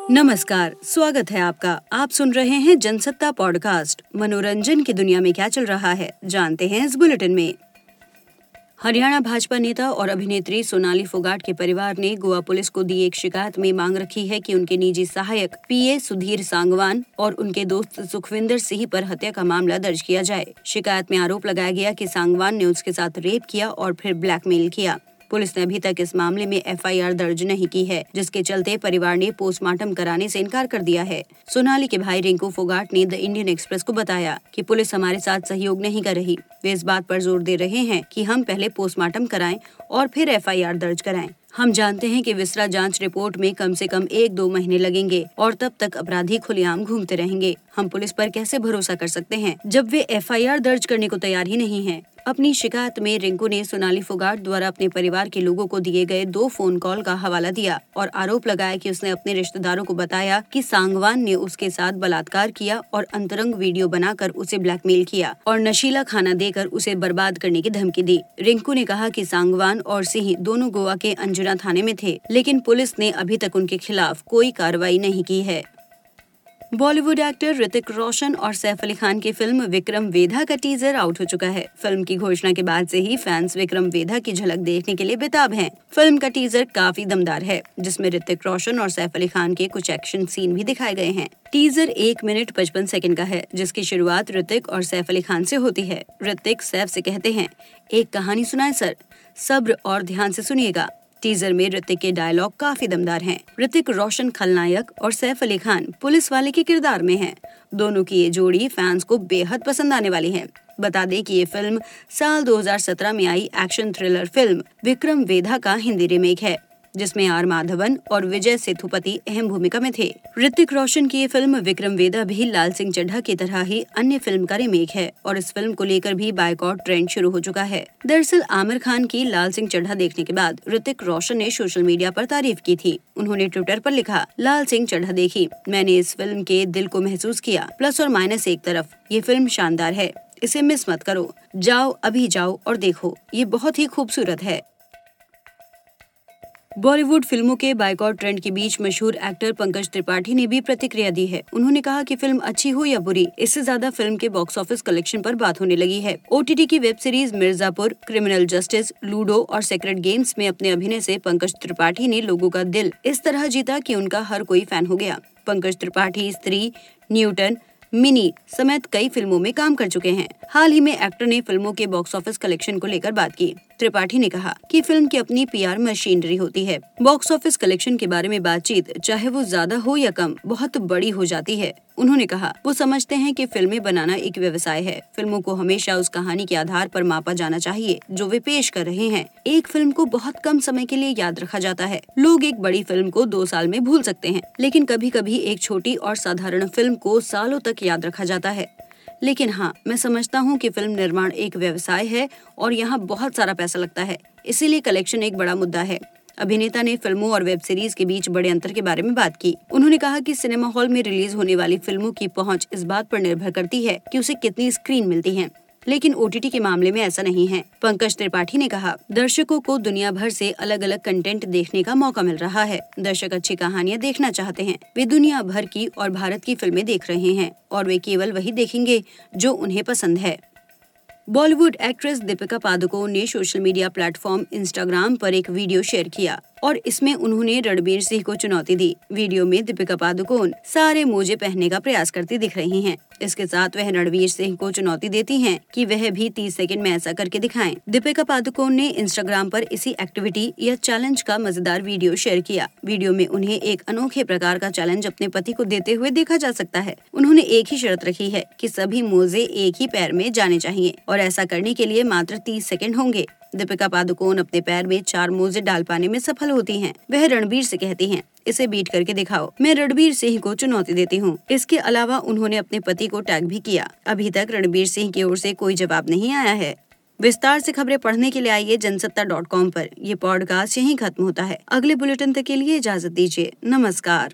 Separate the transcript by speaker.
Speaker 1: नमस्कार, स्वागत है आपका। आप सुन रहे हैं जनसत्ता पॉडकास्ट। मनोरंजन की दुनिया में क्या चल रहा है, जानते हैं इस बुलेटिन में। हरियाणा भाजपा नेता और अभिनेत्री सोनाली फोगाट के परिवार ने गोवा पुलिस को दी एक शिकायत में मांग रखी है कि उनके निजी सहायक पीए सुधीर सांगवान और उनके दोस्त सुखविंदर सिंह पर हत्या का मामला दर्ज किया जाए। शिकायत में आरोप लगाया गया कि सांगवान ने उसके साथ रेप किया और फिर ब्लैकमेल किया। पुलिस ने अभी तक इस मामले में एफआईआर दर्ज नहीं की है, जिसके चलते परिवार ने पोस्टमार्टम कराने से इनकार कर दिया है। सोनाली के भाई रिंकू फोगाट ने द इंडियन एक्सप्रेस को बताया कि पुलिस हमारे साथ सहयोग नहीं कर रही। वे इस बात पर जोर दे रहे हैं कि हम पहले पोस्टमार्टम कराएं और फिर एफआईआर दर्ज कराएं। हम जानते हैं कि विसरा जांच रिपोर्ट में कम से कम 1-2 महीने लगेंगे और तब तक अपराधी खुलेआम घूमते रहेंगे। हम पुलिस पर कैसे भरोसा कर सकते हैं जब वे एफआईआर दर्ज करने को तैयार ही नहीं हैं। अपनी शिकायत में रिंकू ने सोनाली फोगाट द्वारा अपने परिवार के लोगों को दिए गए 2 फोन कॉल का हवाला दिया और आरोप लगाया कि उसने अपने रिश्तेदारों को बताया कि सांगवान ने उसके साथ बलात्कार किया और अंतरंग वीडियो बनाकर उसे ब्लैकमेल किया और नशीला खाना देकर उसे बर्बाद करने की धमकी दी। रिंकू ने कहा कि सांगवान और सिंह दोनों गोवा के अंजुना थाने में थे, लेकिन पुलिस ने अभी तक उनके खिलाफ कोई कार्रवाई नहीं की है। बॉलीवुड एक्टर ऋतिक रोशन और सैफ अली खान की फिल्म विक्रम वेधा का टीजर आउट हो चुका है। फिल्म की घोषणा के बाद से ही फैंस विक्रम वेधा की झलक देखने के लिए बेताब हैं। फिल्म का टीजर काफी दमदार है, जिसमें ऋतिक रोशन और सैफ अली खान के कुछ एक्शन सीन भी दिखाए गए हैं। टीजर 1 मिनट 55 सेकंड का है, जिसकी शुरुआत ऋतिक और सैफ अली खान से होती है। ऋतिक सैफ से कहते हैं, एक कहानी सुनाए सर, सब्र और ध्यान से सुनिएगा। टीजर में ऋतिक के डायलॉग काफी दमदार हैं। ऋतिक रोशन खलनायक और सैफ अली खान पुलिस वाले के किरदार में हैं। दोनों की ये जोड़ी फैंस को बेहद पसंद आने वाली है। बता दें कि ये फिल्म साल 2017 में आई action thriller film Vikram Vedha का हिंदी रीमेक है, जिसमें आर माधवन और विजय सेतुपति अहम भूमिका में थे। ऋतिक रोशन की ये फिल्म विक्रम वेधा भी लाल सिंह चड्ढा की तरह ही अन्य फिल्म का रीमेक है और इस फिल्म को लेकर भी बायकॉट ट्रेंड शुरू हो चुका है। दरअसल आमिर खान की लाल सिंह चड्ढा देखने के बाद ऋतिक रोशन ने सोशल मीडिया पर तारीफ की थी। उन्होंने ट्विटर पर लिखा, लाल सिंह चड्ढा देखी, मैंने इस फिल्म के दिल को महसूस किया। प्लस और माइनस एक तरफ, ये फिल्म शानदार है, इसे मिस मत करो, जाओ अभी जाओ और देखो, ये बहुत ही खूबसूरत है। बॉलीवुड फिल्मों के बायकॉट ट्रेंड के बीच मशहूर एक्टर पंकज त्रिपाठी ने भी प्रतिक्रिया दी है। उन्होंने कहा कि फिल्म अच्छी हो या बुरी, इससे ज्यादा फिल्म के बॉक्स ऑफिस कलेक्शन पर बात होने लगी है। ओटीटी की web series Mirzapur, criminal justice, ludo और सेक्रेट गेम्स में अपने अभिनय से पंकज त्रिपाठी ने लोगों का दिल इस तरह जीता कि उनका हर कोई फैन हो गया। पंकज त्रिपाठी स्त्री, न्यूटन, मिनी समेत कई फिल्मों में काम कर चुके हैं। हाल ही में एक्टर ने फिल्मों के बॉक्स ऑफिस कलेक्शन को लेकर बात की। त्रिपाठी ने कहा कि फिल्म की अपनी पीआर मशीनरी होती है। बॉक्स ऑफिस कलेक्शन के बारे में बातचीत चाहे वो ज्यादा हो या कम, बहुत बड़ी हो जाती है। उन्होंने कहा, वो समझते हैं कि फिल्में बनाना एक व्यवसाय है। फिल्मों को हमेशा उस कहानी के आधार पर मापा जाना चाहिए जो वे पेश कर रहे हैं। एक फिल्म को बहुत कम समय के लिए याद रखा जाता है। लोग एक बड़ी फिल्म को 2 साल में भूल सकते हैं, लेकिन कभी कभी एक छोटी और साधारण फिल्म को सालों तक याद रखा जाता है। लेकिन हाँ, मैं समझता हूँ कि फिल्म निर्माण एक व्यवसाय है और यहाँ बहुत सारा पैसा लगता है, इसीलिए कलेक्शन एक बड़ा मुद्दा है। अभिनेता ने फिल्मों और वेब सीरीज के बीच बड़े अंतर के बारे में बात की। उन्होंने कहा कि सिनेमा हॉल में रिलीज होने वाली फिल्मों की पहुंच इस बात पर निर्भर करती है कि उसे कितनी स्क्रीन मिलती है, लेकिन ओटीटी के मामले में ऐसा नहीं है। पंकज त्रिपाठी ने कहा, दर्शकों को दुनिया भर से अलग अलग कंटेंट देखने का मौका मिल रहा है। दर्शक अच्छी कहानियां देखना चाहते हैं। वे दुनिया भर की और भारत की फिल्में देख रहे हैं और वे केवल वही देखेंगे जो उन्हें पसंद है। बॉलीवुड एक्ट्रेस दीपिका पादुकोण ने सोशल मीडिया प्लेटफॉर्म इंस्टाग्राम पर एक वीडियो शेयर किया और इसमें उन्होंने रणबीर सिंह को चुनौती दी। वीडियो में दीपिका पादुकोण सारे मोजे पहनने का प्रयास करती दिख रही हैं। इसके साथ वह रणबीर सिंह को चुनौती देती हैं कि वह भी 30 सेकंड में ऐसा करके दिखाएं। दीपिका पादुकोण ने इंस्टाग्राम पर इसी एक्टिविटी या चैलेंज का मजेदार वीडियो शेयर किया। वीडियो में उन्हें एक अनोखे प्रकार का चैलेंज अपने पति को देते हुए देखा जा सकता है। उन्होंने एक ही शर्त रखी है कि सभी मोजे एक ही पैर में जाने चाहिए और ऐसा करने के लिए मात्र 30 सेकंड होंगे। दीपिका पादुकोण अपने पैर में 4 मोजे डाल पाने में सफल होती हैं। वह रणबीर से कहती हैं, इसे बीट करके दिखाओ, मैं रणबीर सिंह को चुनौती देती हूँ। इसके अलावा उन्होंने अपने पति को टैग भी किया। अभी तक रणबीर सिंह की ओर से कोई जवाब नहीं आया है। विस्तार से खबरें पढ़ने के लिए आइए जनसत्ता.com पर। ये पॉडकास्ट यहीं खत्म होता है। अगले बुलेटिन तक के लिए इजाजत दीजिए। नमस्कार।